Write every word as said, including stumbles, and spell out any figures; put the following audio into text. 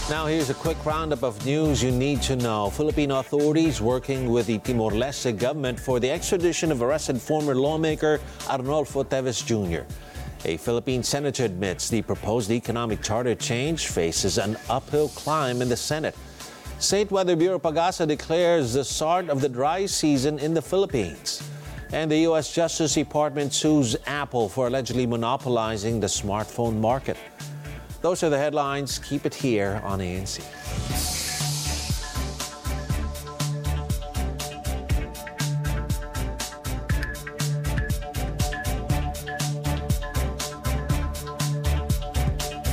Now here's a quick roundup of news you need to know. Filipino authorities working with the Timor-Leste government for the extradition of arrested former lawmaker Arnolfo Teves Junior A Philippine senator admits the proposed economic charter change faces an uphill climb in the Senate. State Weather Bureau Pagasa declares the start of the dry season in the Philippines. And the U S Justice Department sues Apple for allegedly monopolizing the smartphone market. Those are the headlines. Keep it here on A N C.